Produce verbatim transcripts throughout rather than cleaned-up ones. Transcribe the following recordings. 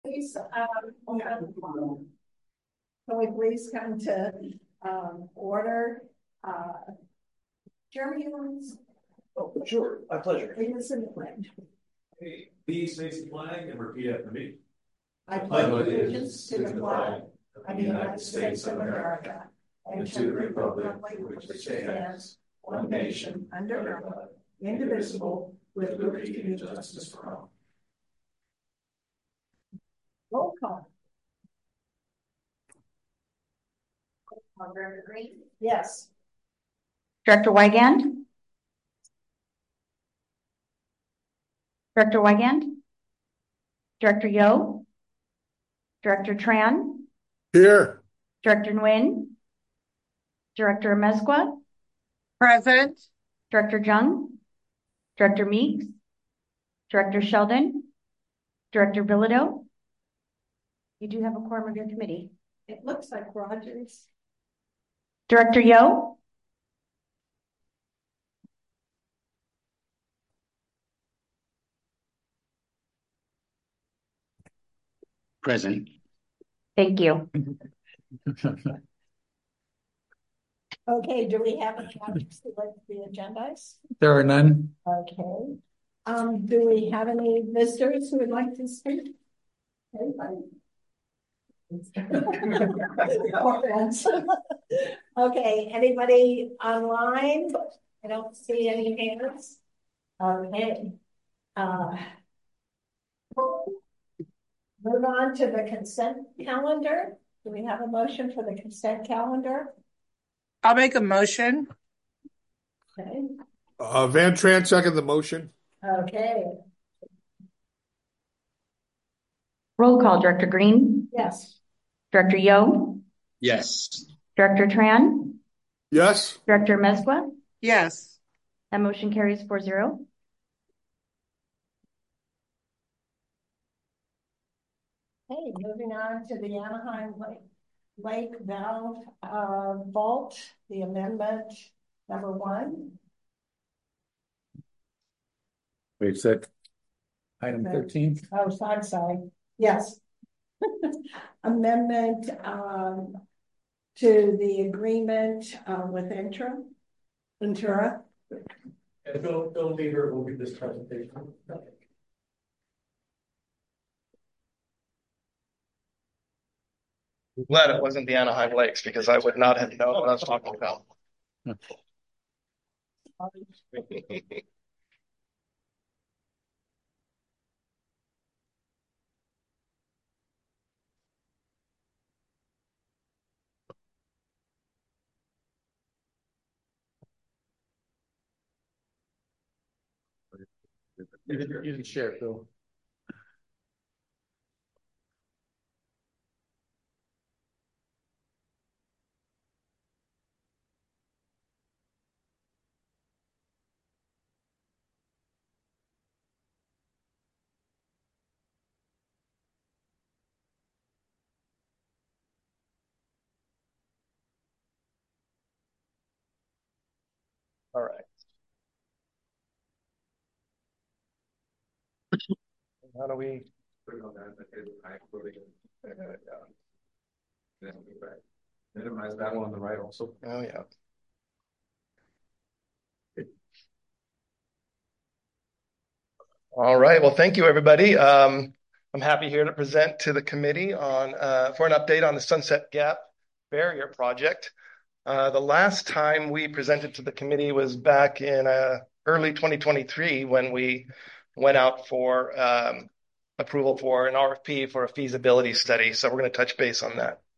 Please, um, can we please come to um, order? Uh, Jeremy, oh, sure, my pleasure. Lead us in the pledge. Hey, please face the flag and repeat after me. I pledge allegiance to the flag of the United States of America and to the republic which stands one nation under God, indivisible, with liberty and justice for all. Roll call. Director Green? Yes. Director Wigand? Director Wigand? Director Yo? Director Tran? Here. Director Nguyen? Director Amezcua? Present. Director Jung? Director Meeks? Director Sheldon? Director Bilodeau? You do have a quorum of your committee. It looks like Rogers. Director Yo? Present. Thank you. Okay, do we have any objects to like the agendas? There are none. Okay. Um, do we have any visitors who would like to speak? Anybody? Okay, anybody online? I don't see any hands. Okay. Uh, move on to the consent calendar. Do we have a motion for the consent calendar? I'll make a motion. Okay. Uh, Van Tran second the motion. Okay. Roll call. Director Green? Yes. Director Yo? Yes. Director Tran? Yes. Director Amezcua? Yes. That motion carries four zero. Hey, moving on to the Anaheim Lake, Lake Valve uh, Vault, the amendment number one. Wait a sec. Item thirteen. Oh, so I'm sorry. Yes. Amendment um, to the agreement uh, with Intra. Intura. And Bill, Bill Leader will give this presentation. I'm glad it wasn't the Anaheim Lakes because I would not have known what I was talking about. You didn't, you didn't share it, Bill. All right. How do we put it on that? Minimize that one on the right also. Oh, yeah. All right. Well, thank you, everybody. Um, I'm happy here to present to the committee on uh, for an update on the Sunset Gap Barrier Project. Uh, the last time we presented to the committee was back in uh, early twenty twenty-three when we went out for um, approval for an R F P for a feasibility study. So we're going to touch base on that.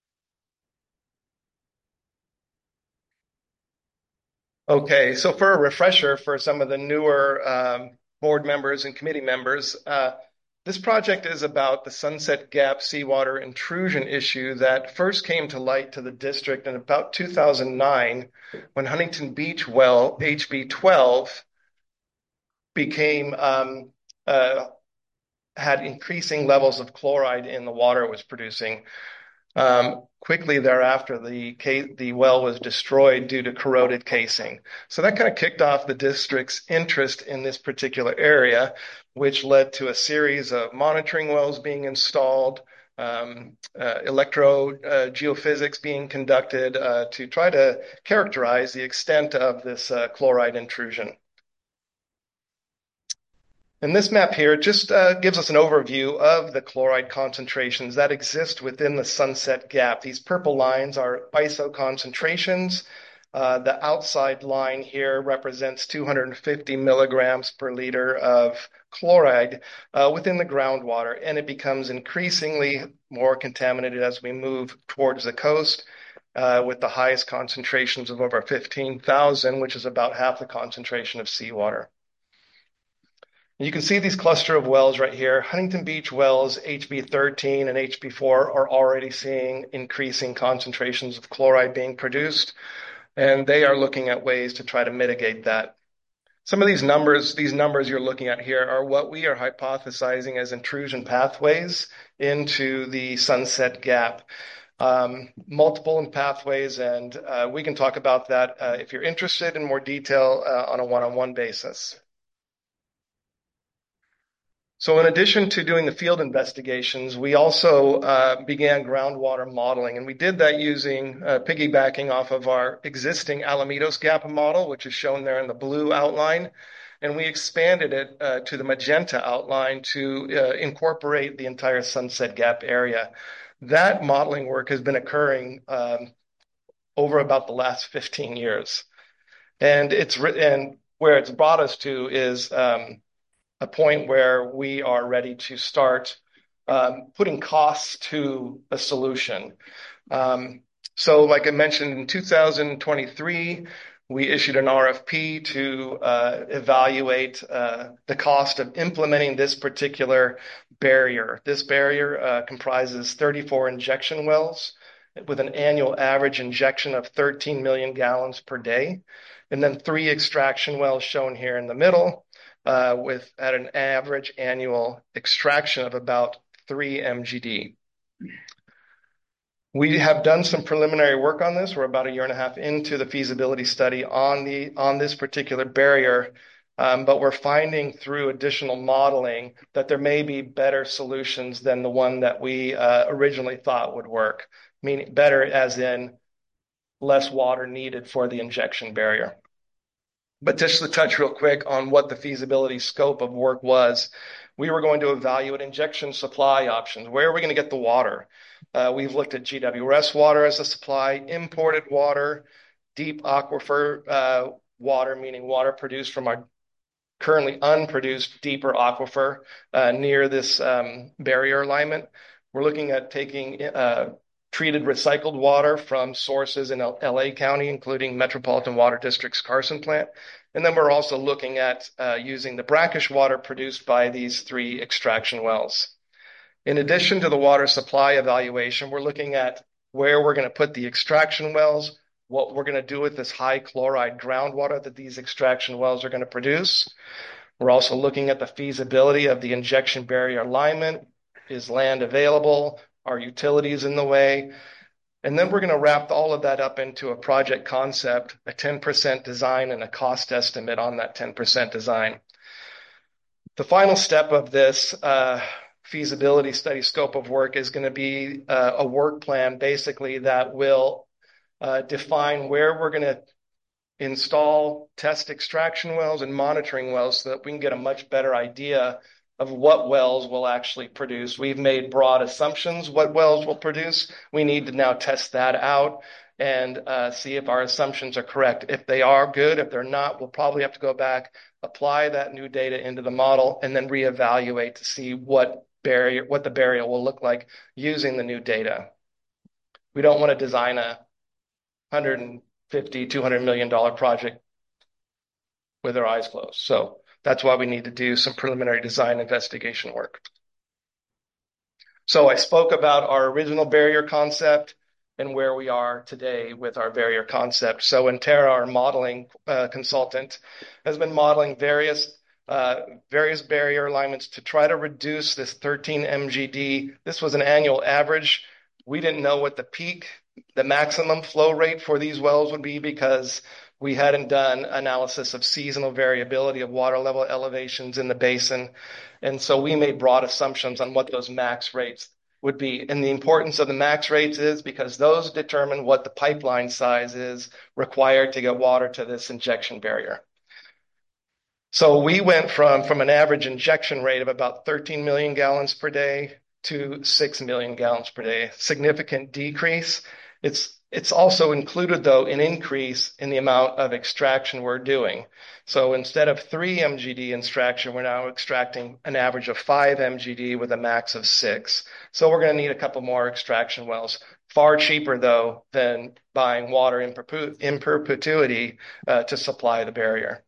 Okay, so for a refresher for some of the newer um, board members and committee members, uh, this project is about the Sunset Gap seawater intrusion issue that first came to light to the district in about two thousand nine when Huntington Beach well H B twelve became um, uh, had increasing levels of chloride in the water it was producing. Um, quickly thereafter, the ca- the well was destroyed due to corroded casing. So that kind of kicked off the district's interest in this particular area, which led to a series of monitoring wells being installed, um, uh, electro uh, geophysics being conducted uh, to try to characterize the extent of this uh, chloride intrusion. And this map here just uh, gives us an overview of the chloride concentrations that exist within the Sunset Gap. These purple lines are I S O concentrations. Uh, the outside line here represents two hundred fifty milligrams per liter of chloride uh, within the groundwater, and it becomes increasingly more contaminated as we move towards the coast, uh, with the highest concentrations of over fifteen thousand, which is about half the concentration of seawater. You can see these cluster of wells right here. Huntington Beach wells, H B thirteen and H B four, are already seeing increasing concentrations of chloride being produced, and they are looking at ways to try to mitigate that. Some of these numbers, these numbers you're looking at here are what we are hypothesizing as intrusion pathways into the Sunset Gap. Um, multiple pathways, and uh, we can talk about that uh, if you're interested in more detail uh, on a one-on-one basis. So in addition to doing the field investigations, we also uh, began groundwater modeling, and we did that using uh, piggybacking off of our existing Alamitos Gap model, which is shown there in the blue outline, and we expanded it uh, to the magenta outline to uh, incorporate the entire Sunset Gap area. That modeling work has been occurring um, over about the last fifteen years, and it's and where it's brought us to is um, a point where we are ready to start um, putting costs to a solution. Um, so like I mentioned, in two thousand twenty-three, we issued an R F P to uh, evaluate uh, the cost of implementing this particular barrier. This barrier uh, comprises thirty-four injection wells with an annual average injection of thirteen million gallons per day, and then three extraction wells shown here in the middle, Uh, with at an average annual extraction of about three M G D. We have done some preliminary work on this. We're about a year and a half into the feasibility study on the on this particular barrier, um, but we're finding through additional modeling that there may be better solutions than the one that we uh, originally thought would work, meaning better as in less water needed for the injection barrier. But just to touch real quick on what the feasibility scope of work was, we were going to evaluate injection supply options. Where are we going to get the water? Uh, we've looked at G W S water as a supply, imported water, deep aquifer uh, water, meaning water produced from our currently unproduced deeper aquifer uh, near this um, barrier alignment. We're looking at taking uh, treated recycled water from sources in L A County, including Metropolitan Water District's Carson plant. And then we're also looking at uh, using the brackish water produced by these three extraction wells. In addition to the water supply evaluation, we're looking at where we're going to put the extraction wells, what we're going to do with this high chloride groundwater that these extraction wells are going to produce. We're also looking at the feasibility of the injection barrier alignment. Is land available? Are utilities in the way? And then we're going to wrap all of that up into a project concept, a ten percent design, and a cost estimate on that ten percent design. The final step of this uh, feasibility study scope of work is going to be uh, a work plan, basically, that will uh, define where we're going to install test extraction wells and monitoring wells so that we can get a much better idea of what wells will actually produce. We've made broad assumptions what wells will produce. We need to now test that out and uh, see if our assumptions are correct. If they are good, if they're not, we'll probably have to go back, apply that new data into the model, and then reevaluate to see what barrier, what the barrier will look like using the new data. We don't want to design a one hundred fifty, two hundred million dollars project with our eyes closed. So that's why we need to do some preliminary design investigation work. So I spoke about our original barrier concept and where we are today with our barrier concept. So Intera, our modeling uh, consultant, has been modeling various uh, various barrier alignments to try to reduce this thirteen M G D. This was an annual average we didn't know what the peak, the maximum flow rate for these wells would be because we hadn't done analysis of seasonal variability of water level elevations in the basin. And so we made broad assumptions on what those max rates would be. And the importance of the max rates is because those determine what the pipeline size is required to get water to this injection barrier. So we went from, from an average injection rate of about thirteen million gallons per day to six million gallons per day, significant decrease. It's, it's also included, though, an increase in the amount of extraction we're doing. So instead of three M G D extraction, we're now extracting an average of five M G D with a max of six. So we're going to need a couple more extraction wells. Far cheaper, though, than buying water in, perpu- in perpetuity uh, to supply the barrier.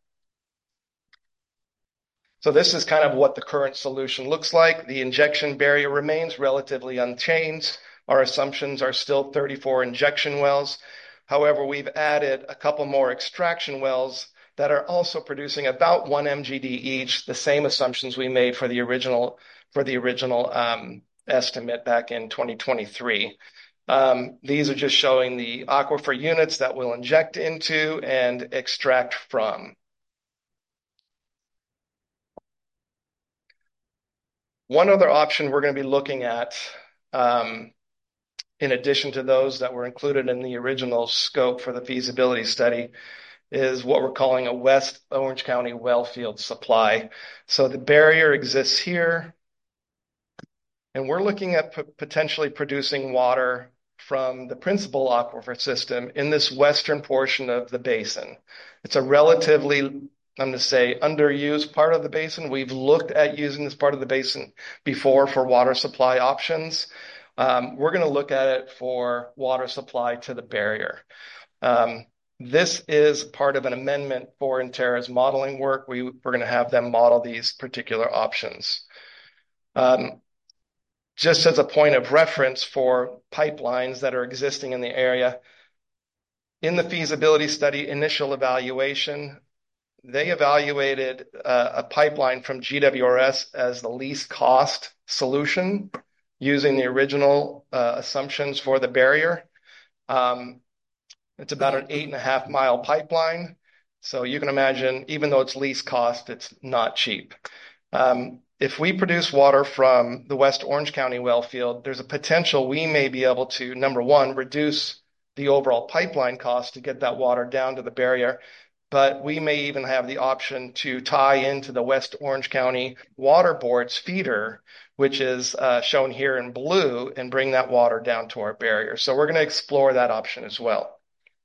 So this is kind of what the current solution looks like. The injection barrier remains relatively unchanged. Our assumptions are still thirty-four injection wells. However, we've added a couple more extraction wells that are also producing about one M G D each, the same assumptions we made for the original for the original um, estimate back in twenty twenty-three. Um, these are just showing the aquifer units that we'll inject into and extract from. One other option we're going to be looking at, um, in addition to those that were included in the original scope for the feasibility study, is what we're calling a West Orange County well field supply. So the barrier exists here, and we're looking at p- potentially producing water from the principal aquifer system in this western portion of the basin. It's a relatively, I'm going to say, underused part of the basin. We've looked at using this part of the basin before for water supply options. Um, we're going to look at it for water supply to the barrier. Um, this is part of an amendment for Intera's modeling work. We, we're going to have them model these particular options. Um, just as a point of reference for pipelines that are existing in the area, in the feasibility study initial evaluation, they evaluated uh, a pipeline from G W R S as the least cost solution using the original uh, assumptions for the barrier. Um, it's about an eight and a half mile pipeline. So you can imagine, even though it's least cost, it's not cheap. Um, if we produce water from the West Orange County well field, there's a potential we may be able to, number one, reduce the overall pipeline cost to get that water down to the barrier. But we may even have the option to tie into the West Orange County Water Board's feeder, which is uh, shown here in blue, and bring that water down to our barrier. So we're going to explore that option as well.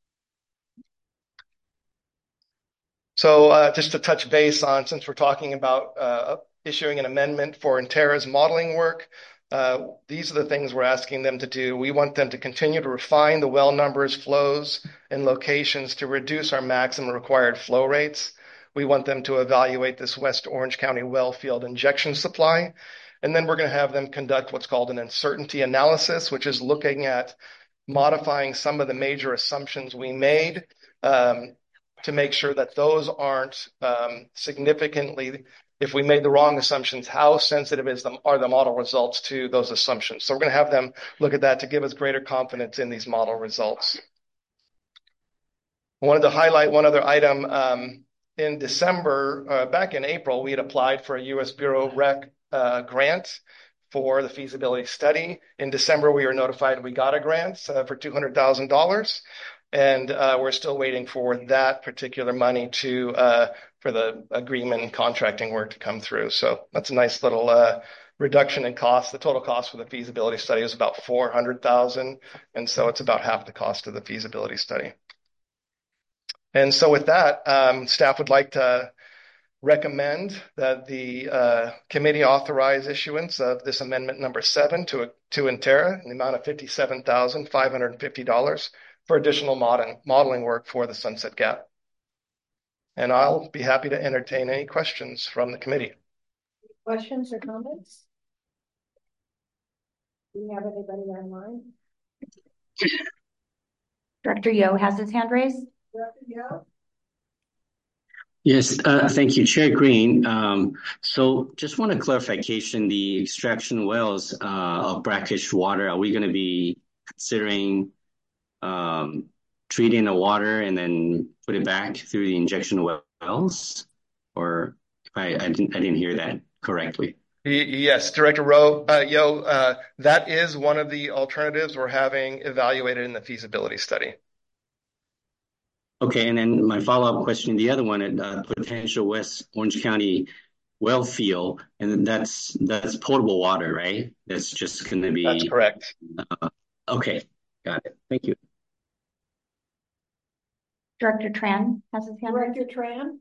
So uh, just to touch base on, since we're talking about uh, issuing an amendment for Intera's modeling work, uh, these are the things we're asking them to do. We want them to continue to refine the well numbers, flows, and locations to reduce our maximum required flow rates. We want them to evaluate this West Orange County well field injection supply. And then we're going to have them conduct what's called an uncertainty analysis, which is looking at modifying some of the major assumptions we made um, to make sure that those aren't um, significantly, if we made the wrong assumptions, how sensitive is the, are the model results to those assumptions? So we're going to have them look at that to give us greater confidence in these model results. I wanted to highlight one other item. Um, in December, uh, back in April, we had applied for a U S Bureau Rec uh, grant for the feasibility study. In December, we were notified we got a grant uh, for two hundred thousand dollars. And uh, we're still waiting for that particular money to uh, for the agreement and contracting work to come through. So that's a nice little uh, reduction in cost. The total cost for the feasibility study is about four hundred thousand dollars, and so it's about half the cost of the feasibility study. And so with that, um, staff would like to recommend that the uh, committee authorize issuance of this amendment number seven to to Intera in the amount of fifty-seven thousand five hundred fifty dollars. For additional modeling, modeling work for the Sunset Gap. And I'll be happy to entertain any questions from the committee. Questions or comments? Do you have anybody online? Director Yo has his hand raised. Director Yo? Yes, uh, thank you, Chair Green. Um, so just want a clarification, the extraction wells uh, of brackish water, are we going to be considering um, treating the water and then put it back through the injection wells? Or if I, I didn't I didn't hear that correctly. Yes, Director Rowe, uh, Yo, uh, that is one of the alternatives we're having evaluated in the feasibility study. Okay, and then my follow-up question, the other one at uh, potential West Orange County well field, and that's that's potable water, right? That's just going to be. That's correct. Uh, okay, got it. Thank you. Director Tran has his hand. Director Tran?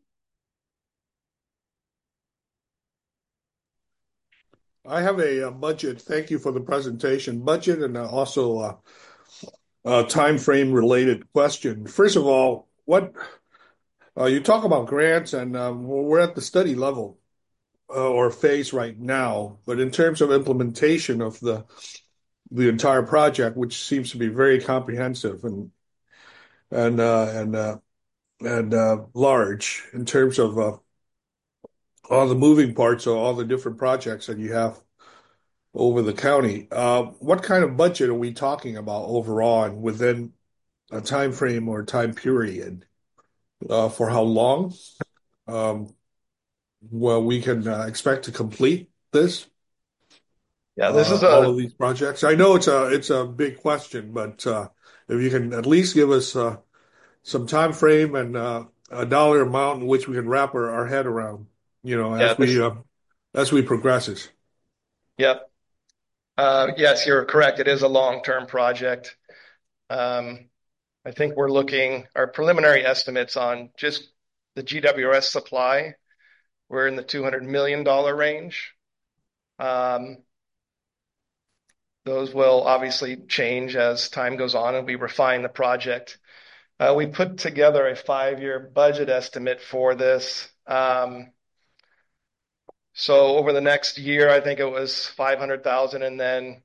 I have a, a budget. Thank you for the presentation. Budget and also a, a time frame related question. First of all, what uh, you talk about grants, and um, we're at the study level uh, or phase right now. But in terms of implementation of the the entire project, which seems to be very comprehensive and and uh, and uh, and uh, large in terms of uh, all the moving parts of all the different projects that you have over the county. Uh, what kind of budget are we talking about overall and within a time frame or time period? Uh, for how long? Um, well, we can uh, expect to complete this. Yeah, this uh, is a, all of these projects. I know it's a it's a big question, but uh, if you can at least give us uh, some time frame and uh, a dollar amount in which we can wrap our, our head around, you know, as yeah, this, we uh, as we progresses. Yep. Uh, yes, you're correct. It is a long-term project. Um, I think we're looking, our preliminary estimates on just the G W R S supply, we're in the two hundred million dollars range. Um, those will obviously change as time goes on and we refine the project. Uh, we put together a five-year budget estimate for this. Um, so over the next year, I think it was five hundred thousand, and then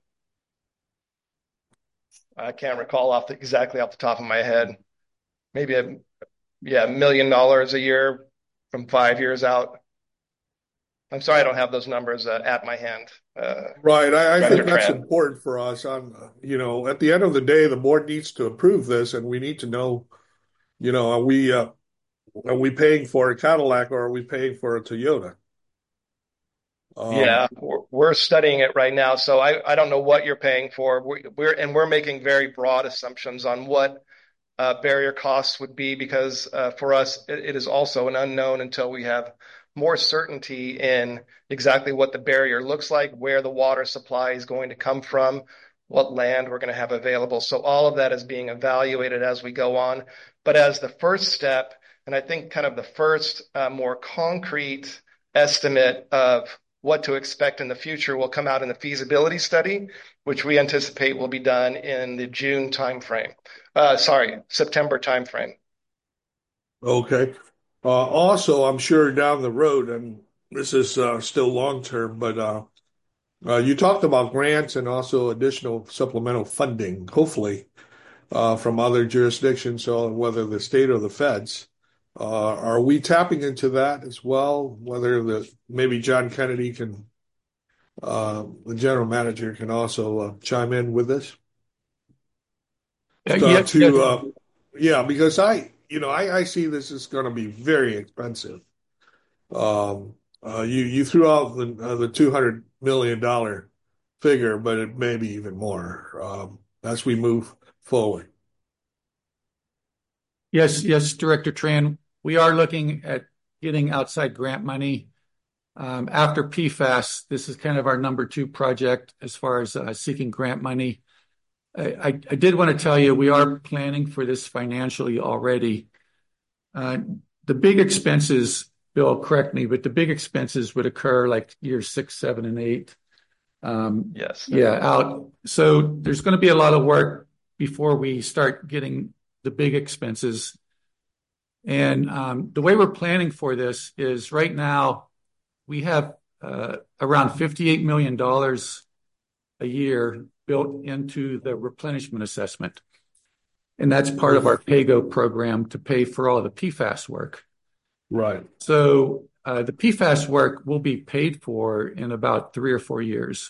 I can't recall off the, exactly off the top of my head. Maybe a yeah, a million dollars a year from five years out. I'm sorry, I don't have those numbers uh, at my hand. Uh, Right. I, I think that's Tran. important for us. On you know, at the end of the day, the board needs to approve this, and we need to know, you know, are we uh, are we paying for a Cadillac or are we paying for a Toyota? Um, Yeah, we're, we're studying it right now, so I, I don't know what you're paying for. We, we're and we're making very broad assumptions on what uh, barrier costs would be, because uh, for us it, it is also an unknown until we have more certainty in exactly what the barrier looks like, where the water supply is going to come from, what land we're going to have available. So all of that is being evaluated as we go on. But as the first step, and I think kind of the first uh, more concrete estimate of what to expect in the future will come out in the feasibility study, which we anticipate will be done in the June timeframe. Uh, sorry, September timeframe. okay. Uh, also, I'm sure down the road, and this is uh, still long term, but uh, uh, you talked about grants and also additional supplemental funding, hopefully, uh, from other jurisdictions, so whether the state or the feds. Uh, are we tapping into that as well? Whether the maybe John Kennedy can, uh, the general manager, can also uh, chime in with this. Uh, Uh, yeah, to yeah. uh, yeah, because I, you know, I, I see this is going to be very expensive. Um, uh, you you threw out the uh, the two hundred million dollar figure, but it may be even more um, as we move forward. Yes, yes, Director Tran. We are looking at getting outside grant money. Um, after P FAS, this is kind of our number two project as far as uh, seeking grant money. I, I, I did want to tell you, we are planning for this financially already. Uh, the big expenses, Bill, correct me, but the big expenses would occur like years six, seven, and eight. Um, Yes. yeah, out. So there's going to be a lot of work before we start getting the big expenses. And um, the way we're planning for this is right now we have uh, around fifty-eight million dollars a year built into the replenishment assessment. And that's part of our PAYGO program to pay for all of the P FAS work. Right. So uh, the P FAS work will be paid for in about three or four years.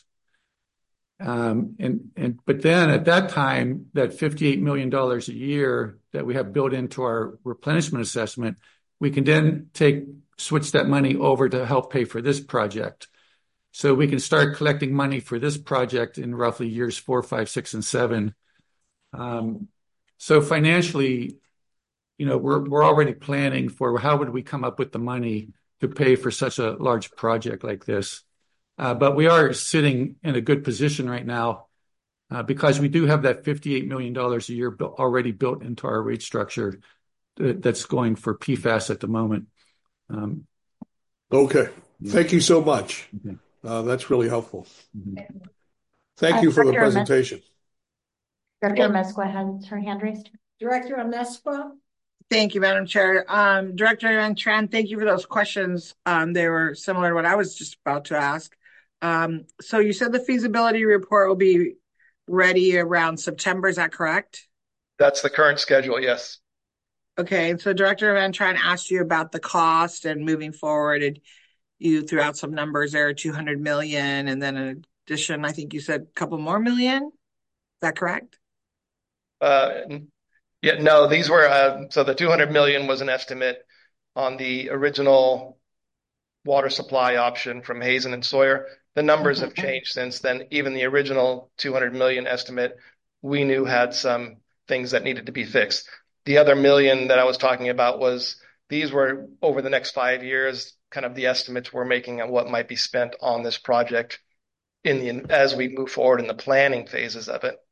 Um, and, and, but then at that time, that fifty-eight million dollars a year that we have built into our replenishment assessment, we can then take, switch that money over to help pay for this project. So we can start collecting money for this project in roughly years four, five, six, and seven. Um, so financially, you know, we're, we're already planning for how would we come up with the money to pay for such a large project like this. Uh, but we are sitting in a good position right now uh, because we do have that fifty-eight million dollars a year bu- already built into our rate structure th- that's going for P FAS at the moment. Um, Okay. Thank you so much. Okay. Uh, that's really helpful. Mhm. Thank Uh, you for the Director Mes- presentation. Director Mesqua has her hand raised. Director Amesqua? Thank you, Madam Chair. Um, Director Van Tran, thank you for those questions. Um, they were similar to what I was just about to ask. Um, so you said the feasibility report will be ready around September, is that correct? That's the current schedule, yes. Okay, and so Director Van Tran asked you about the cost and moving forward, and you threw out some numbers there, two hundred million, and then in addition, I think you said a couple more million. Is that correct? Uh, yeah, no, these were, uh, so the two hundred million was an estimate on the original water supply option from Hazen and Sawyer. The numbers have changed since then. Even the original two hundred million estimate, we knew had some things that needed to be fixed. The other million that I was talking about was, these were over the next five years, kind of the estimates we're making on what might be spent on this project in the, as we move forward in the planning phases of it.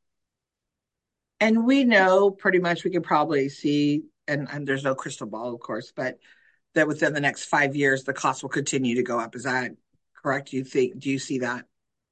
And we know pretty much we can probably see, and, and there's no crystal ball, of course, but that within the next five years, the cost will continue to go up. Is that correct? Do you think, do you see that?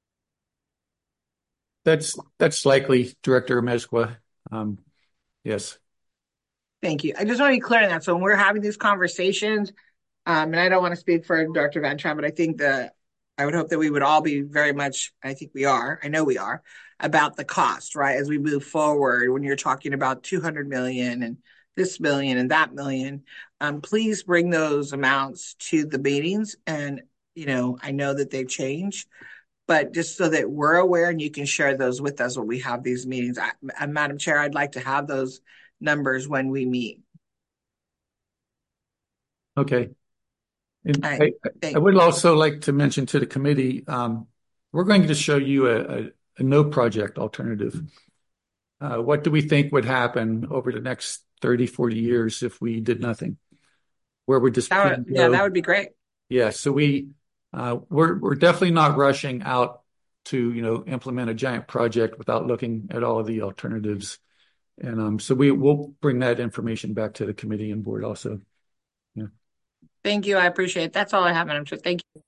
That's that's likely, Director Mesqua. Um, yes. Thank you. I just want to be clear on that. So when we're having these conversations, um, and I don't want to speak for Doctor Van Tran, but I think that I would hope that we would all be very much, I think we are, I know we are, about the cost, right? As we move forward, when you're talking about two hundred million and this million and that million, um, please bring those amounts to the meetings. And, you know, I know that they've changed, but just so that we're aware and you can share those with us when we have these meetings. I, uh, Madam Chair, I'd like to have those numbers when we meet. Okay. And I, I, I would also like to mention to the committee, um, we're going to show you a, a, a no project alternative. Uh, what do we think would happen over the next thirty, forty years if we did nothing? Where we're just that would, yeah, that would be great. Yeah, so we uh, we're we're definitely not rushing out to you know implement a giant project without looking at all of the alternatives, and um, so we will bring that information back to the committee and board also. Yeah. Thank you. I appreciate it. That's all I have, Madam Chair. Thank you.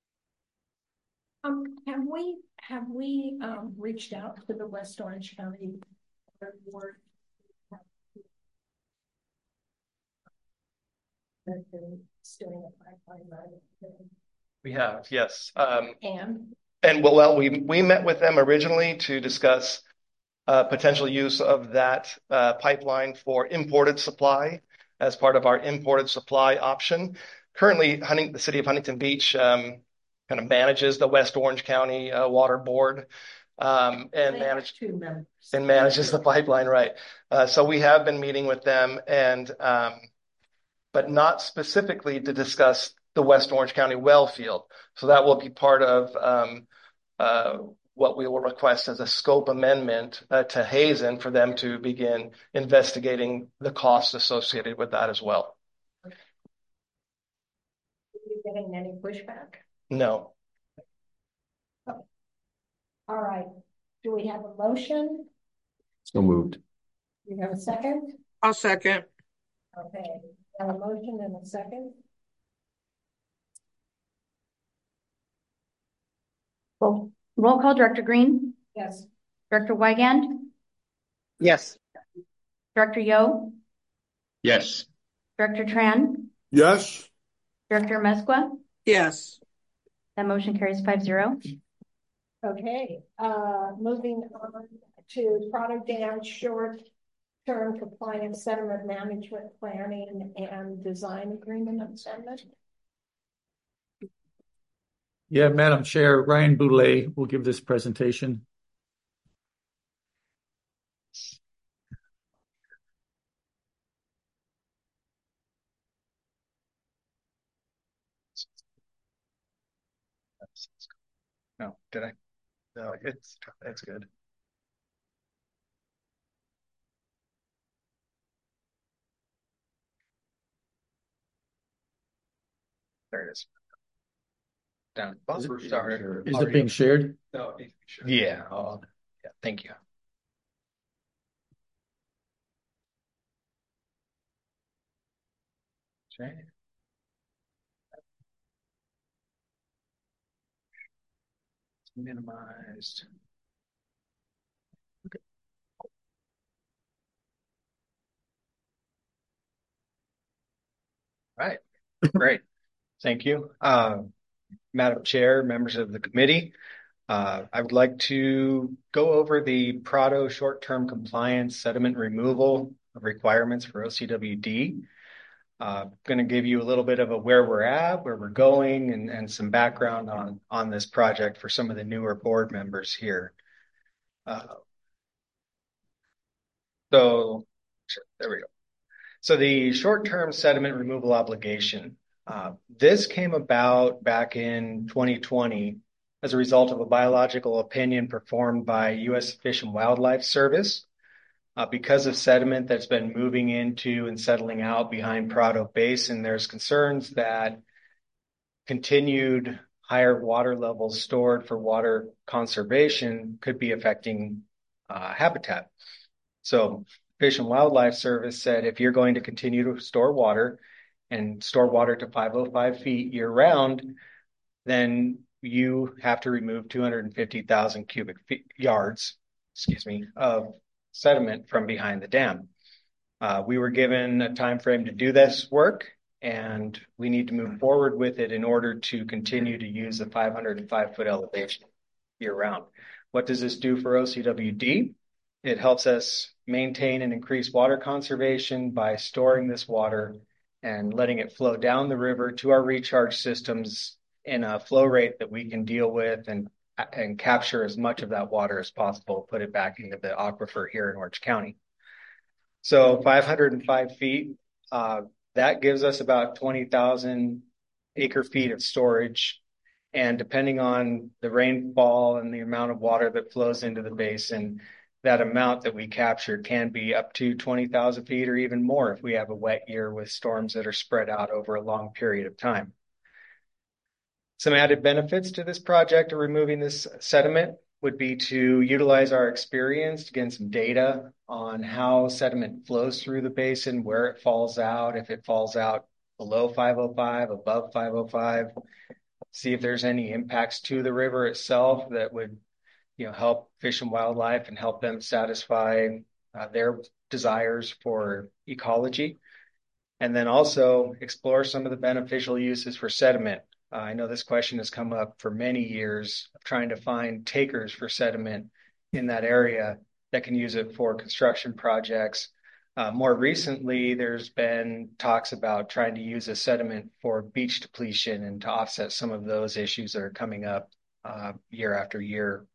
Um, have we, have we, um, reached out to the West Orange County board? That they're doing a pipeline, right? We have, yes. Um, And? and well, well, we, we met with them originally to discuss uh, potential use of that uh, pipeline for imported supply as part of our imported supply option. Currently, Hunting, the city of Huntington Beach um, kind of manages the West Orange County uh, Water Board um, and, manage, and manages the pipeline, right? Uh, so we have been meeting with them, and um, but not specifically to discuss the West Orange County well field. So that will be part of um, uh, what we will request as a scope amendment uh, to Hazen for them to begin investigating the costs associated with that as well. Are you getting any pushback? No. Oh. All right. Do we have a motion? So moved. Do we have a second? I'll second. Okay. We have a motion and a second. Roll, roll call, Director Green, Yes. Director Wygand, Yes. Director Yo, Yes. Director Tran, Yes. Director Mesqua. Yes. That motion carries five zero. Okay. Uh, moving on to Prado Dam short short-term compliance sediment management planning and design agreement amendment. Yeah, Madam Chair, Ryan Boulay will give this presentation. No, did I? No, it's, it's good. There it is. Down. Is it, Sorry. is it being shared? No, it needs to be shared. Yeah. Oh, yeah. Thank you. Okay. Minimized. Okay. All right. Great. Thank you. Uh, Madam Chair, members of the committee, uh, I would like to go over the Prado short-term compliance sediment removal requirements for O C W D. I'm going to give you a little bit of a where we're at, where we're going, and, and some background on, on this project for some of the newer board members here. Uh, so, there we go. So the short-term sediment removal obligation, uh, this came about back in twenty twenty as a result of a biological opinion performed by U S Fish and Wildlife Service. Uh, because of sediment that's been moving into and settling out behind Prado Basin, there's concerns that continued higher water levels stored for water conservation could be affecting uh, habitat. So Fish and Wildlife Service said, if you're going to continue to store water and store water to five oh five feet year round, then you have to remove two hundred fifty thousand cubic feet, yards, excuse me, of sediment from behind the dam. Uh, we were given a time frame to do this work, and we need to move forward with it in order to continue to use the five hundred five foot elevation year round. What does this do for O C W D? It helps us maintain and increase water conservation by storing this water and letting it flow down the river to our recharge systems in a flow rate that we can deal with and and capture as much of that water as possible, put it back into the aquifer here in Orange County. So five hundred five feet, uh, that gives us about twenty thousand acre feet of storage. And depending on the rainfall and the amount of water that flows into the basin, that amount that we capture can be up to twenty thousand feet or even more if we have a wet year with storms that are spread out over a long period of time. Some added benefits to this project of removing this sediment would be to utilize our experience to get some data on how sediment flows through the basin, where it falls out, if it falls out below five oh five, above five oh five, see if there's any impacts to the river itself that would, you know, help Fish and Wildlife and help them satisfy uh, their desires for ecology. And then also explore some of the beneficial uses for sediment. Uh, I know this question has come up for many years of trying to find takers for sediment in that area that can use it for construction projects. Uh, more recently, there's been talks about trying to use a sediment for beach depletion and to offset some of those issues that are coming up uh, year after year.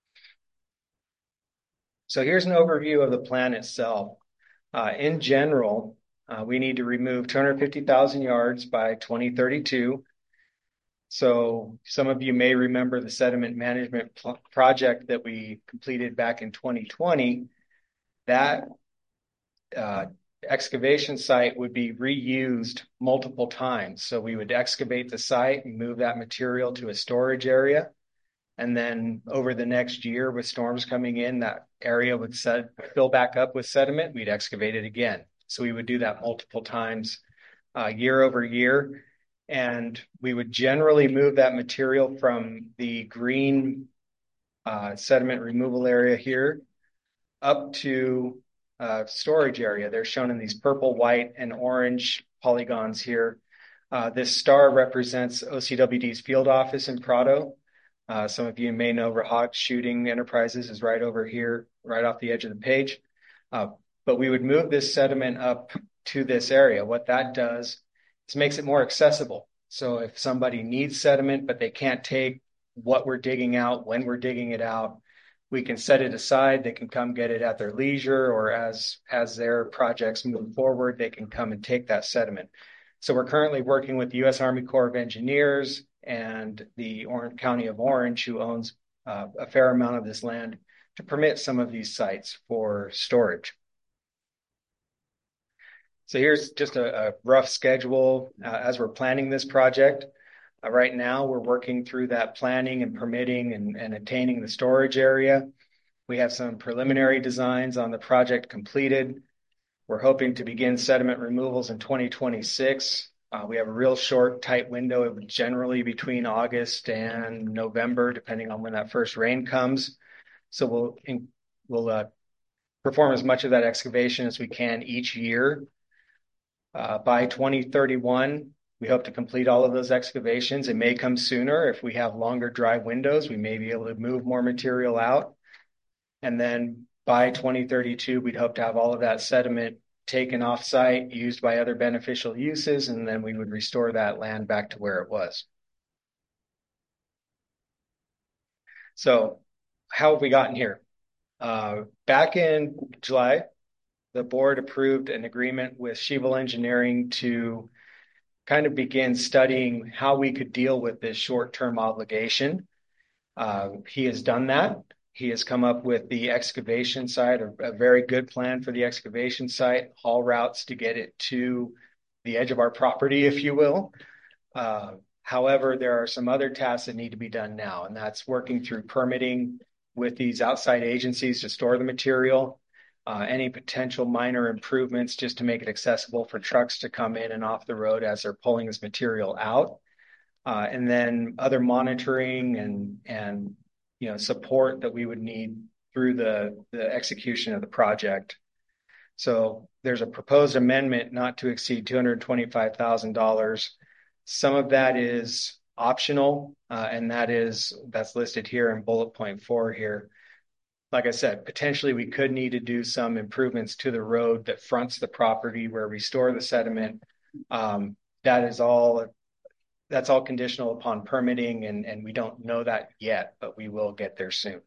So here's an overview of the plan itself. Uh, in general, uh, we need to remove two hundred fifty thousand yards by twenty thirty-two. So some of you may remember the sediment management pl- project that we completed back in twenty twenty. That uh, excavation site would be reused multiple times. So we would excavate the site and move that material to a storage area. And then over the next year with storms coming in, that area would set, fill back up with sediment. We'd excavate it again. So we would do that multiple times uh, year over year. And we would generally move that material from the green uh, sediment removal area here up to uh, storage area. They're shown in these purple, white, and orange polygons here. Uh, this star represents O C W D's field office in Prado. Uh, some of you may know Rahog Shooting Enterprises is right over here, right off the edge of the page. Uh, but we would move this sediment up to this area. What that does is makes it more accessible. So if somebody needs sediment, but they can't take what we're digging out, when we're digging it out, we can set it aside. They can come get it at their leisure, or as, as their projects move forward, they can come and take that sediment. So we're currently working with the U S Army Corps of Engineers and the Orange County of Orange, who owns uh, a fair amount of this land, to permit some of these sites for storage. So here's just a, a rough schedule uh, as we're planning this project. Uh, right now, we're working through that planning and permitting and, and attaining the storage area. We have some preliminary designs on the project completed. We're hoping to begin sediment removals in twenty twenty-six. Uh, we have a real short, tight window, generally between August and November, depending on when that first rain comes. So we'll, in, we'll uh, perform as much of that excavation as we can each year. Uh, by twenty thirty-one, we hope to complete all of those excavations. It may come sooner. If we have longer dry windows, we may be able to move more material out. And then by twenty thirty-two, we'd hope to have all of that sediment taken off site, used by other beneficial uses, and then we would restore that land back to where it was. So how have we gotten here? Uh, back in July, the board approved an agreement with Schiebel Engineering to kind of begin studying how we could deal with this short-term obligation. Uh, he has done that. He has come up with the excavation site, a, a very good plan for the excavation site, haul routes to get it to the edge of our property, if you will. Uh, however, there are some other tasks that need to be done now, and that's working through permitting with these outside agencies to store the material, uh, any potential minor improvements just to make it accessible for trucks to come in and off the road as they're pulling this material out, uh, and then other monitoring and, and you know, support that we would need through the, the execution of the project. So there's a proposed amendment not to exceed two hundred twenty-five thousand dollars. Some of that is optional, uh, and that is, that's listed here in bullet point four here. Like I said, potentially we could need to do some improvements to the road that fronts the property where we store the sediment. Um, that is all That's all conditional upon permitting, and, and we don't know that yet, but we will get there soon.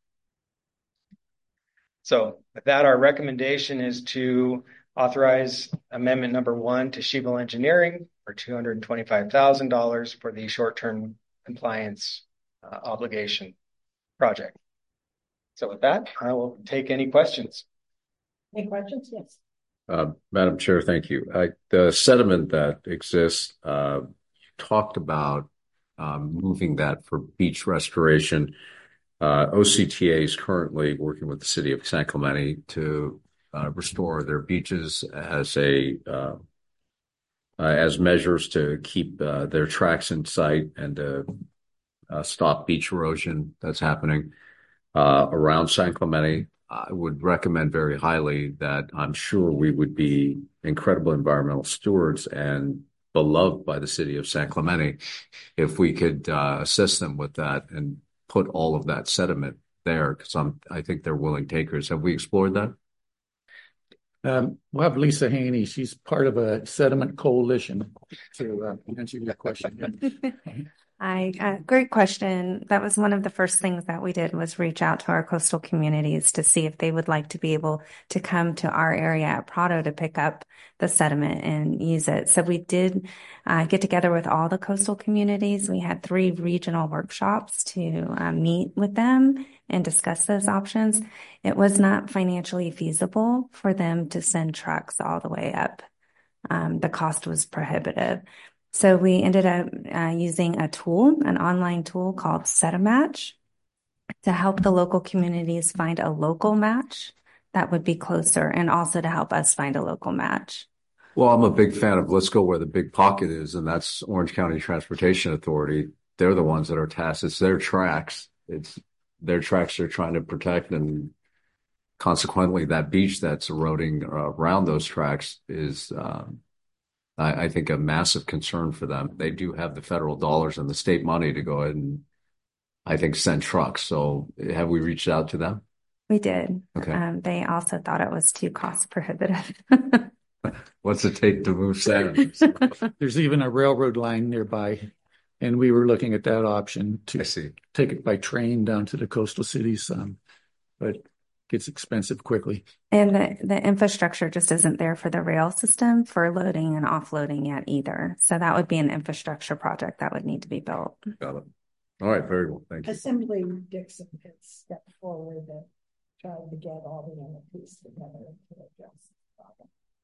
So with that, our recommendation is to authorize amendment number one to Schiebel Engineering for two hundred twenty-five thousand dollars for the short-term compliance uh, obligation project. So with that, I will take any questions. Any questions? Yes. Uh, Madam Chair, thank you. I, the sediment that exists, uh, talked about um, moving that for beach restoration. Uh, O C T A is currently working with the city of San Clemente to uh, restore their beaches as a uh, uh, as measures to keep uh, their tracks in sight and to uh, stop beach erosion that's happening uh, around San Clemente. I would recommend very highly that I'm sure we would be incredible environmental stewards and beloved by the city of San Clemente if we could uh, assist them with that and put all of that sediment there, because I'm I think they're willing takers. Have we explored that? Um, we'll have Lisa Haney. She's part of a sediment coalition to uh, answer your question. I, uh, great question. That was one of the first things that we did, was reach out to our coastal communities to see if they would like to be able to come to our area at Prado to pick up the sediment and use it. So we did uh, get together with all the coastal communities. We had three regional workshops to uh, meet with them and discuss those options. It was not financially feasible for them to send trucks all the way up. Um, the cost was prohibitive. So we ended up uh, using a tool, an online tool called Sedimatch, to help the local communities find a local match that would be closer, and also to help us find a local match. Well, I'm a big fan of let's go where the big pocket is, and that's Orange County Transportation Authority. They're the ones that are tasked. It's their tracks. It's their tracks they're trying to protect, and consequently, that beach that's eroding around those tracks is um, I, I think a massive concern for them. They do have the federal dollars and the state money to go ahead and, I think, send trucks. So have we reached out to them? We did. Okay. Um, they also thought it was too cost prohibitive. What's it take to move sand? There's even a railroad line nearby, and we were looking at that option to I see. take it by train down to the coastal cities, um, but it gets expensive quickly. And the, the infrastructure just isn't there for the rail system for loading and offloading yet either. So that would be an infrastructure project that would need to be built. Got it. All right, very well. Thank you. Assembly Dixon has stepped forward and tried to get all the entities together to address the problem.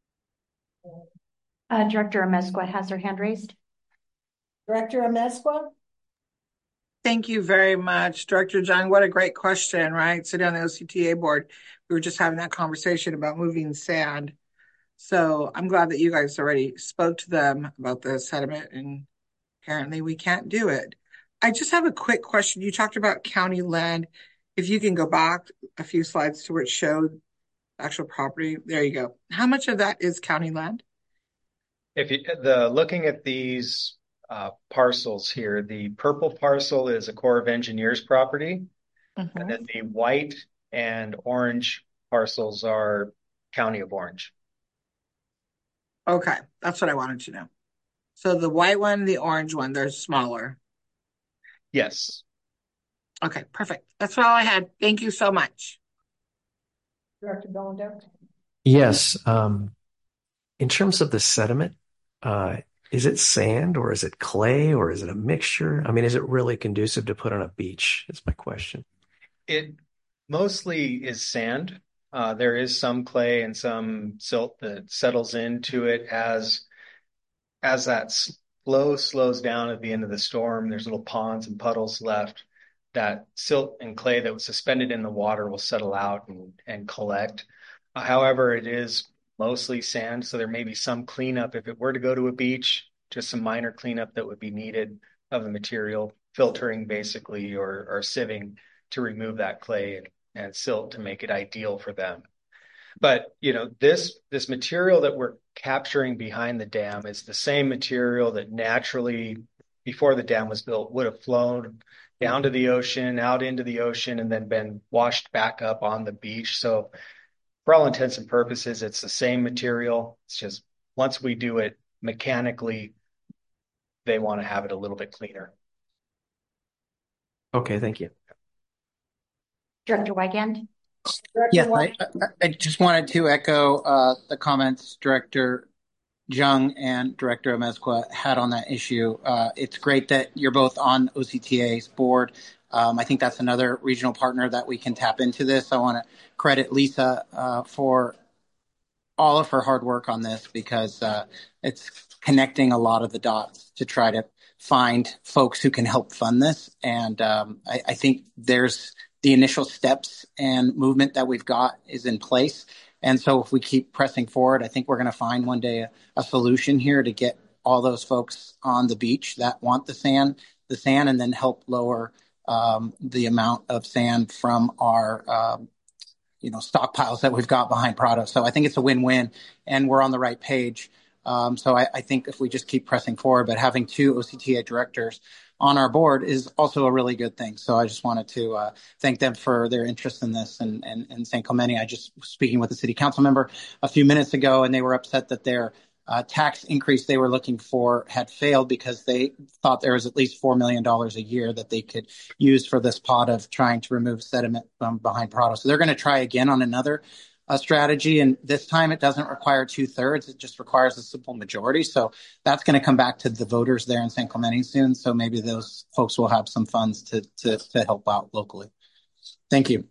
Uh, Director Amezcua has her hand raised. Director Amezcua? Thank you very much, Director Jung. What a great question, right? Sitting on the O C T A board, we were just having that conversation about moving sand. So I'm glad that you guys already spoke to them about the sediment, and apparently we can't do it. I just have a quick question. You talked about county land. If you can go back a few slides to where it showed actual property. There you go. How much of that is county land? If you, the looking at these uh, parcels here, the purple parcel is a Corps of Engineers property, Mm-hmm. and then the white and orange parcels are County of Orange. Okay, that's what I wanted to know. So the white one, the orange one, they're smaller. Yes. Okay, perfect. That's all I had. Thank you so much. Director Bellendo? Yes. Um, in terms of the sediment, uh, is it sand or is it clay or is it a mixture? I mean, is it really conducive to put on a beach? Is my question. It mostly is sand. Uh, there is some clay and some silt that settles into it as as that flow slows down at the end of the storm. There's little ponds and puddles left. That silt and clay that was suspended in the water will settle out and, and collect. Uh, however, it is mostly sand, so there may be some cleanup. If it were to go to a beach, just some minor cleanup that would be needed of the material, filtering basically or, or sieving to remove that clay and, and silt to make it ideal for them. But, you know, this this material that we're capturing behind the dam is the same material that naturally, before the dam was built, would have flown down to the ocean, out into the ocean, and then been washed back up on the beach. So for all intents and purposes, it's the same material. It's just once we do it mechanically, they want to have it a little bit cleaner. Okay, thank you. Director Wigand? Director Yes, I, I, I just wanted to echo uh, the comments Director Jung and Director Amezcua had on that issue. Uh, it's great that you're both on O C T A's board. Um, I think that's another regional partner that we can tap into this. I want to credit Lisa uh, for all of her hard work on this because uh, it's connecting a lot of the dots to try to find folks who can help fund this. And um, I, I think there's the initial steps and movement that we've got is in place. And so if we keep pressing forward, I think we're going to find one day a, a solution here to get all those folks on the beach that want the sand, the sand, and then help lower um, the amount of sand from our, um, you know, stockpiles that we've got behind Prado. So I think it's a win-win, and we're on the right page. Um, so I, I think if we just keep pressing forward, but having two O C T A directors on our board is also a really good thing. So I just wanted to uh, thank them for their interest in this. And, and, and Saint Clemente, I just was speaking with a city council member a few minutes ago, and they were upset that their uh, tax increase they were looking for had failed because they thought there was at least four million dollars a year that they could use for this pot of trying to remove sediment from behind Prado. So they're going to try again on another a strategy, and this time it doesn't require two thirds. It just requires a simple majority. So that's going to come back to the voters there in Saint Clemente soon. So maybe those folks will have some funds to to, to help out locally. Thank you.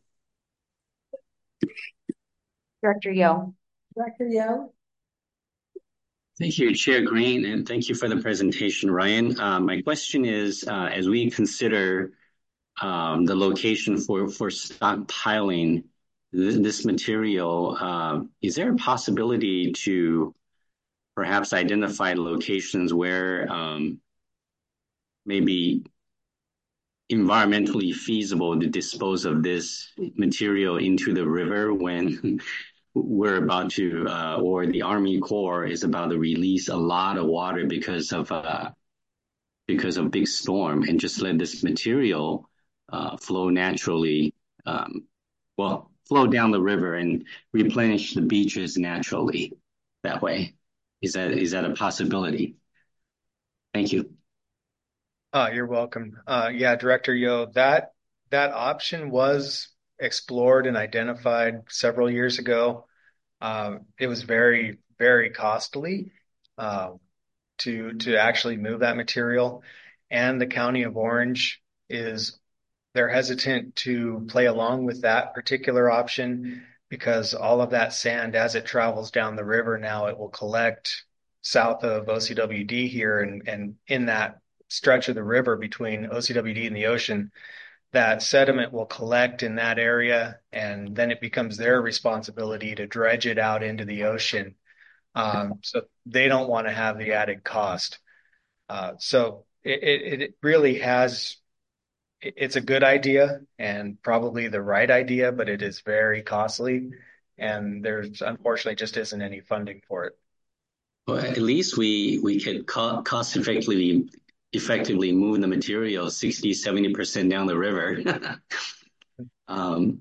Director Yo. Director Yo. Thank you, Chair Green, and thank you for the presentation, Ryan. Uh, my question is, uh, as we consider um, the location for, for stockpiling th- this material, uh, is there a possibility to perhaps identify locations where um, maybe environmentally feasible to dispose of this material into the river when we're about to, uh, or the Army Corps is about to release a lot of water because of uh, because of big storm, and just let this material uh, flow naturally, um, well, flow down the river and replenish the beaches naturally that way. Is that is that a possibility? Thank you. Uh, you're welcome. Uh, yeah, Director Yo, that that option was explored and identified several years ago. Uh, it was very, very costly uh, to to actually move that material, and the County of Orange is they're hesitant to play along with that particular option because all of that sand, as it travels down the river now, it will collect south of O C W D here, and and in that stretch of the river between O C W D and the ocean, that sediment will collect in that area, and then it becomes their responsibility to dredge it out into the ocean. Um, so they don't want to have the added cost. Uh, so it, it, it really has, it, it's a good idea and probably the right idea, but it is very costly, and there's unfortunately just isn't any funding for it. Well, at least we we could co- cost effectively effectively move the material sixty, seventy percent down the river. um,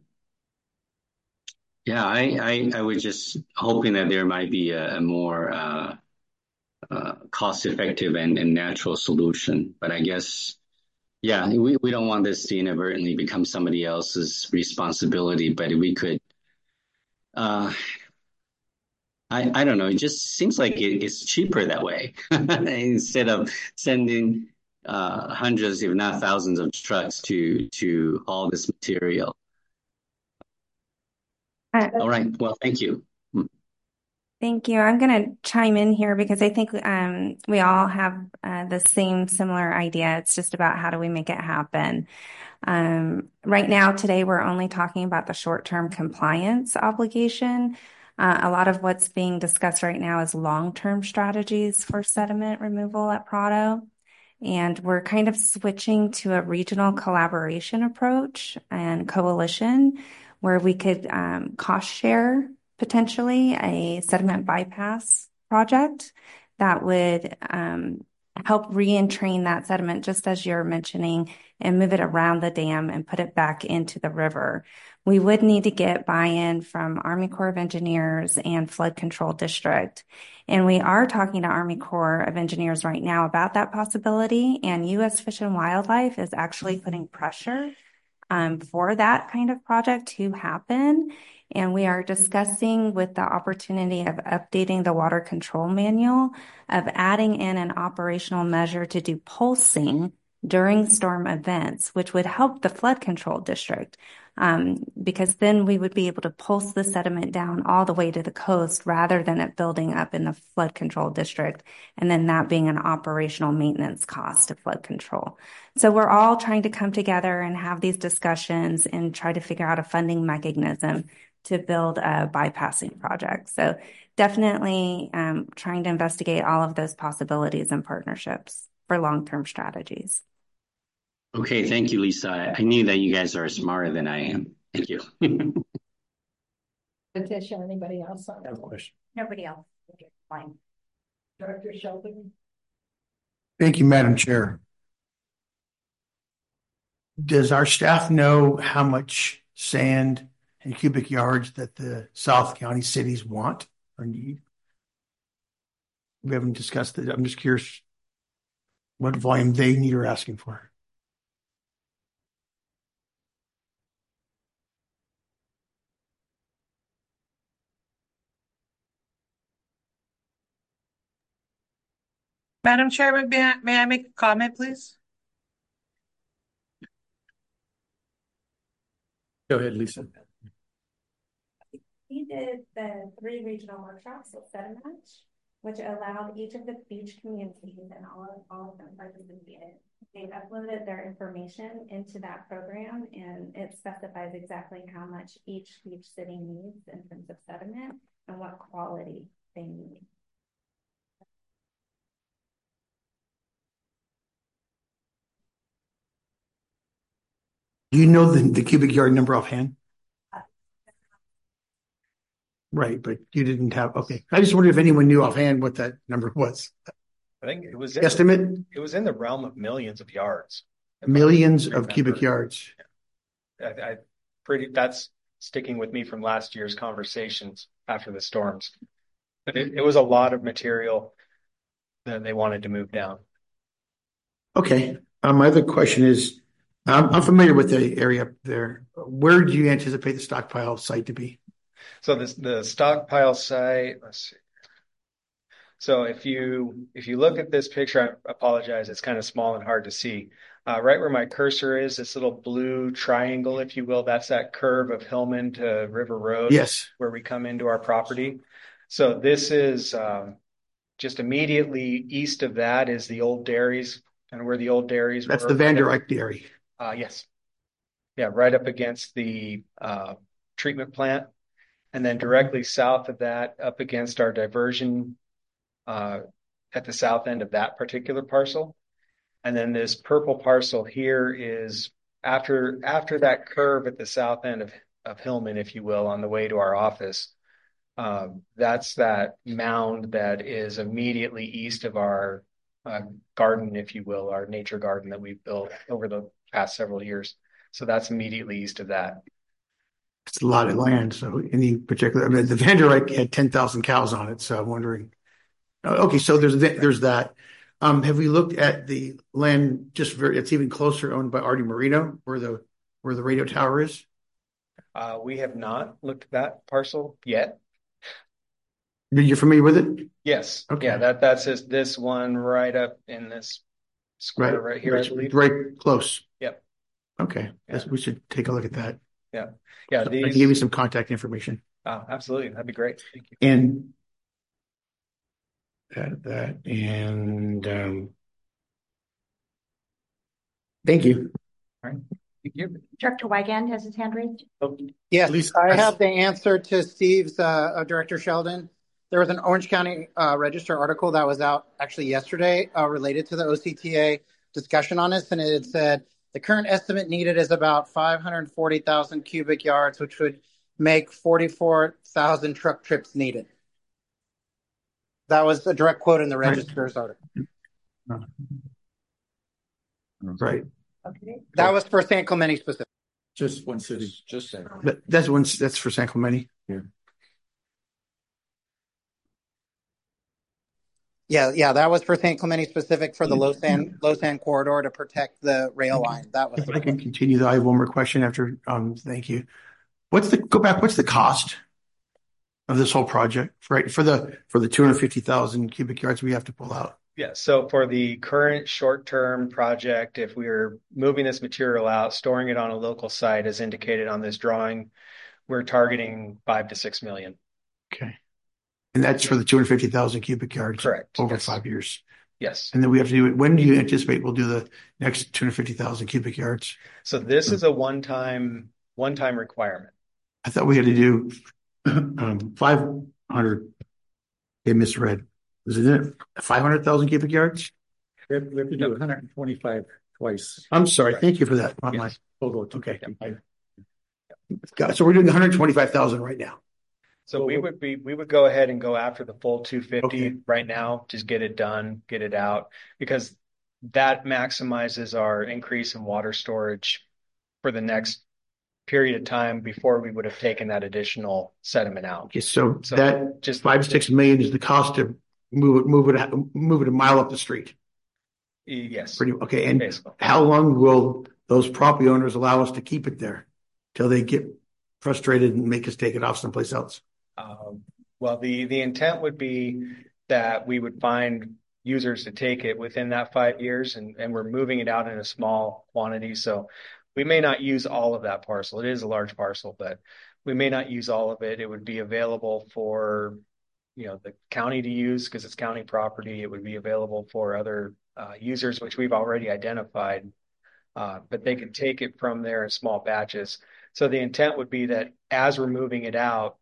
yeah, I, I, I was just hoping that there might be a, a more uh, uh, cost effective and, and natural solution. But I guess, yeah, we, we don't want this to inadvertently become somebody else's responsibility, but if we could, uh, I, I don't know, it just seems like it, it's cheaper that way instead of sending uh, hundreds, if not thousands of trucks to, to haul this material. Uh, All right. Well, thank you. Thank you. I'm going to chime in here because I think um, we all have uh, the same similar idea. It's just about how do we make it happen. Um, right now, today, we're only talking about the short-term compliance obligation. Uh, a lot of what's being discussed right now is long-term strategies for sediment removal at Prado. And we're kind of switching to a regional collaboration approach and coalition where we could um, cost share potentially a sediment bypass project that would um, help re-entrain that sediment, just as you're mentioning, and move it around the dam and put it back into the river. We would need to get buy-in from Army Corps of Engineers and Flood Control District. And we are talking to Army Corps of Engineers right now about that possibility, and U S Fish and Wildlife is actually putting pressure um, for that kind of project to happen. And we are discussing with the opportunity of updating the water control manual, of adding in an operational measure to do pulsing during storm events, which would help the flood control district. Um, because then we would be able to pulse the sediment down all the way to the coast rather than it building up in the flood control district, and then that being an operational maintenance cost of flood control. So we're all trying to come together and have these discussions and try to figure out a funding mechanism to build a bypassing project. So definitely um, trying to investigate all of those possibilities and partnerships for long-term strategies. Okay, thank you, Lisa. I knew that you guys are smarter than I am. Thank you. Letitia, anybody else? I have a question. Nobody else. Okay, fine. Director Sheldon? Thank you, Madam Chair. Does our staff know how much sand and cubic yards that the South County cities want or need? We haven't discussed it. I'm just curious what volume they need or asking for. Madam Chairman, may I, may I make a comment, please? Go ahead, Lisa. We did the three regional workshops at Sediment, which allowed each of the beach communities and all of, all of them participated. They uploaded their information into that program, and it specifies exactly how much each beach city needs in terms of sediment and what quality they need. Do you know the, the cubic yard number offhand? Right, but you didn't have, okay. I just wondered if anyone knew offhand what that number was. I think it was estimate. In, it was in the realm of millions of yards. Millions of cubic yards. I, I pretty. That's sticking with me from last year's conversations after the storms. But it, it was a lot of material that they wanted to move down. Okay. Um, my other question is, I'm, I'm familiar with the area up there. Where do you anticipate the stockpile site to be? So this, the stockpile site, let's see. So if you if you look at this picture, I apologize, it's kind of small and hard to see. Uh, right where my cursor is, this little blue triangle, if you will, that's that curve of Hillman to River Road. Yes. Where we come into our property. So this is um, just immediately east of that is the old dairies, and where the old dairies That's were. the Van Der Eyck dairy. Uh, yes. Yeah, right up against the uh, treatment plant. And then directly south of that, up against our diversion uh, at the south end of that particular parcel. And then this purple parcel here is after after that curve at the south end of, of Hillman, if you will, on the way to our office. Um, that's that mound that is immediately east of our uh, garden, if you will, our nature garden that we've built over the past several years. So that's immediately east of that. It's a lot of land. So any particular, I mean, the Van Der Eyck had ten thousand cows on it. So I'm wondering, okay, so there's, there's that. Um, have we looked at the land just very, it's even closer owned by Artie Marino where the, where the radio tower is? Uh, we have not looked at that parcel yet. You're familiar with it? Yes. Okay. Yeah, that, that's this, this one right up in this square right, right here, right, I believe. Right close. Yep. Okay. Yeah. We should take a look at that. Yeah. Yeah. So These... I can give you some contact information. Oh, absolutely. That'd be great. Thank you. And that, that, and, um, thank you. All right. Thank you. Director Wygand has his hand raised. Oh, yes, please. I have the answer to Steve's, uh, uh, Director Sheldon. There was an Orange County uh, Register article that was out actually yesterday uh, related to the O C T A discussion on this, and it had said the current estimate needed is about five hundred forty thousand cubic yards, which would make forty-four thousand truck trips needed. That was a direct quote in the Register's article. Right. Okay. That was for San Clemente specific. Just one city. Just saying. But that's one, that's for San Clemente. Yeah. Yeah, yeah, that was for San Clemente specific for the Losan Losan corridor to protect the rail line. That was. If I can continue, though, I have one more question after. Um, thank you. What's the go back? What's the cost of this whole project? Right for the for the two hundred fifty thousand cubic yards we have to pull out. Yeah. So for the current short-term project, if we were moving this material out, storing it on a local site, as indicated on this drawing, we're targeting five to six million. Okay. And that's for the two hundred fifty thousand cubic yards. Correct. Over yes. five years. Yes. And then we have to do it. When do you anticipate we'll do the next two hundred fifty thousand cubic yards? So this is a one-time, one-time requirement. I thought we had to do um, five hundred. They misread. Isn't it five hundred thousand cubic yards? We have, we have to do one hundred twenty-five twice. I'm sorry. Right. Thank you for that. Not Yes. my, Total. okay. I- Got it. So we're doing one hundred twenty-five thousand right now. So we would be, we would go ahead and go after the full two fifty Okay. right now, just get it done, get it out, because that maximizes our increase in water storage for the next period of time before we would have taken that additional sediment out. Okay. So, So that just five, six million is the cost to move it, move it, move it a mile up the street. Yes. Pretty okay. And Basically. how long will those property owners allow us to keep it there till they get frustrated and make us take it off someplace else? Um, well, the, the intent would be that we would find users to take it within that five years and, and we're moving it out in a small quantity. So we may not use all of that parcel. It is a large parcel, but we may not use all of it. It would be available for, you know, the county to use because it's county property. It would be available for other uh, users, which we've already identified, uh, but they could take it from there in small batches. So the intent would be that as we're moving it out,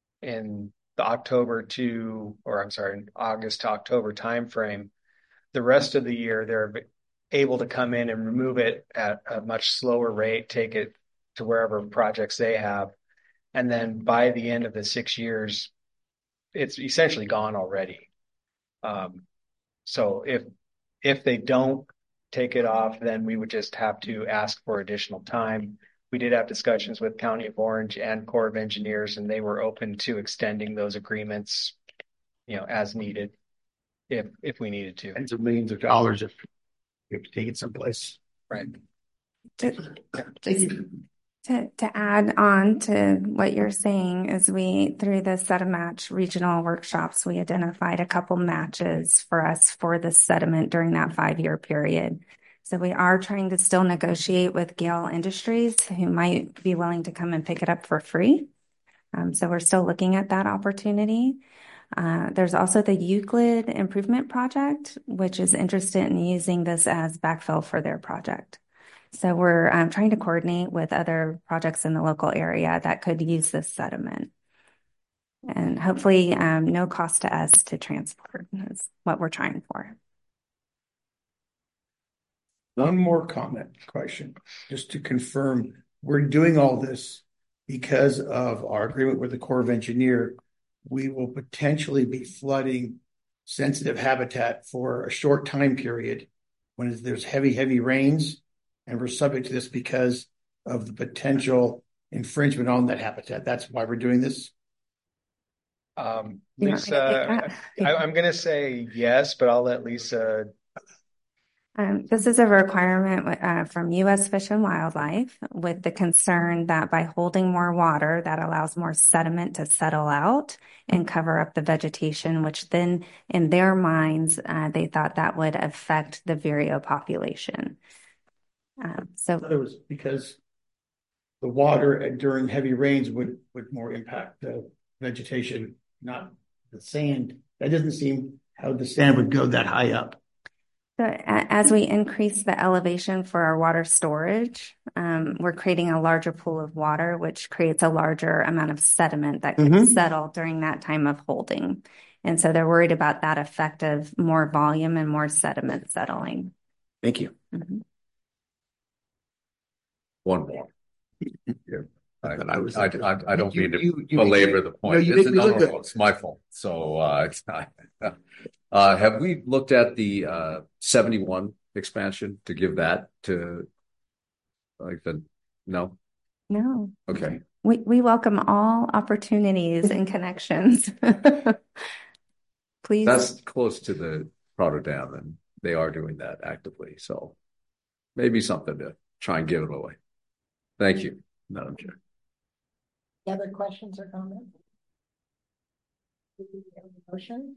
in the October to, or I'm sorry, August to October timeframe, the rest of the year, they're able to come in and remove it at a much slower rate, take it to wherever projects they have. And then by the end of the six years, it's essentially gone already. Um, so if, if they don't take it off, then we would just have to ask for additional time we did have discussions with County of Orange and Corps of Engineers, and they were open to extending those agreements, you know, as needed, if if we needed to. Tens of millions of dollars if we have to take it someplace. Right. To, to, to add on to what you're saying is we, through the Set a Match regional workshops, we identified a couple matches for us for the sediment during that five-year period. So we are trying to still negotiate with Gale Industries, who might be willing to come and pick it up for free. Um, so we're still looking at that opportunity. Uh, there's also the Euclid Improvement Project, which is interested in using this as backfill for their project. So we're um, trying to coordinate with other projects in the local area that could use this sediment. And hopefully um, no cost to us to transport is what we're trying for. One more comment question, just to confirm, we're doing all this because of our agreement with the Corps of Engineers. We will potentially be flooding sensitive habitat for a short time period when there's heavy, heavy rains, and we're subject to this because of the potential infringement on that habitat. That's why we're doing this. Um, Lisa, I, I'm going to say yes, but I'll let Lisa. Um, this is a requirement uh, from U S Fish and Wildlife, with the concern that by holding more water, that allows more sediment to settle out and cover up the vegetation, which then in their minds, uh, they thought that would affect the vireo population. Um, so it was because the water during heavy rains would, would more impact the vegetation, not the sand. That doesn't seem how the sand would go that high up. So as we increase the elevation for our water storage, um, we're creating a larger pool of water, which creates a larger amount of sediment that can mm-hmm. settle during that time of holding. And so they're worried about that effect of more volume and more sediment settling. Thank you. Mm-hmm. One more. Yeah. I, I, was I, I, I don't you, mean to you, you, belabor you, the point. No, you it's, make me no, look no, good. no, it's my fault. So, uh, it's not. Uh, have we looked at the uh, seventy-one expansion to give that to like the no? No. Okay. We we welcome all opportunities and connections. Please. That's close to the Prado Dam, and they are doing that actively. So maybe something to try and give it away. Thank you, Madam Chair. Any other questions or comments? Motion?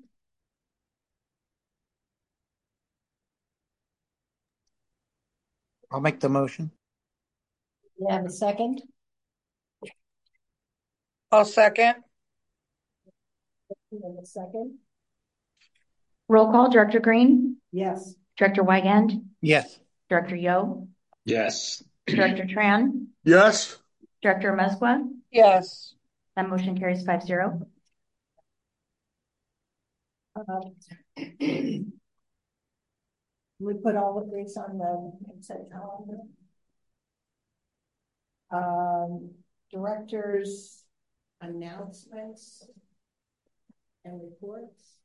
I'll make the motion. You have a second? I'll second. You have a second? Roll call, Director Green? Yes. Director Wygand? Yes. Director Yo? Yes. Director Tran? Yes. Director Amezcua? Yes. That motion carries five zero. Um, we put all of these on the consent calendar. Um, directors' announcements and reports.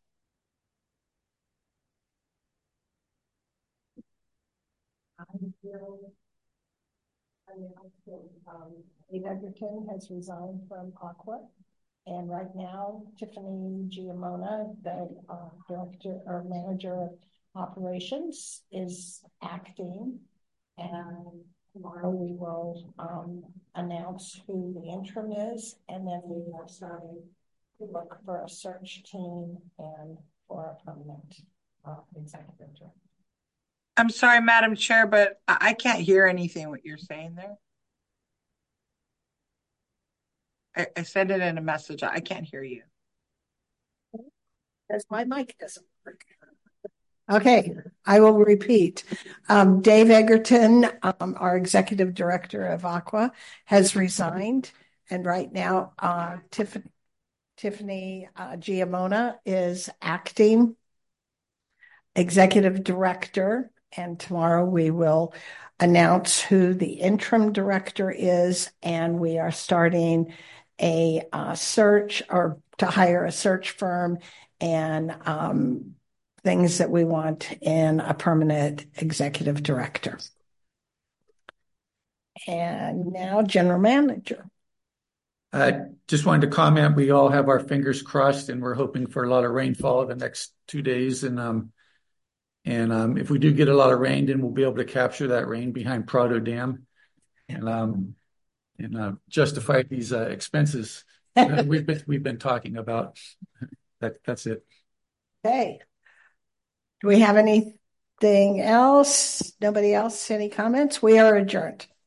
I will announce that um, Dave Egerton has resigned from Aqua. And right now, Tiffany Giamona, the uh, director or manager of operations, is acting. And tomorrow we will um, announce who the interim is, and then we are starting to look for a search team and for a permanent uh, executive director. I'm sorry, Madam Chair, but I can't hear anything what you're saying there. I, I said it in a message. I can't hear you. Because my mic doesn't work. Okay, I will repeat. Um, Dave Egerton, um, our executive director of Aqua, has resigned. And right now, uh, Tiffany, Tiffany uh, Giamona is acting executive director. And tomorrow we will announce who the interim director is. And we are starting a uh, search or to hire a search firm and um, things that we want in a permanent executive director. And now General Manager. I just wanted to comment, we all have our fingers crossed and we're hoping for a lot of rainfall the next two days. And um, and um, if we do get a lot of rain, then we'll be able to capture that rain behind Prado Dam and um, and uh, justify these uh, expenses that we've been, we've been talking about. That That's it. Okay. Do we have anything else? Nobody else? Any comments? We are adjourned.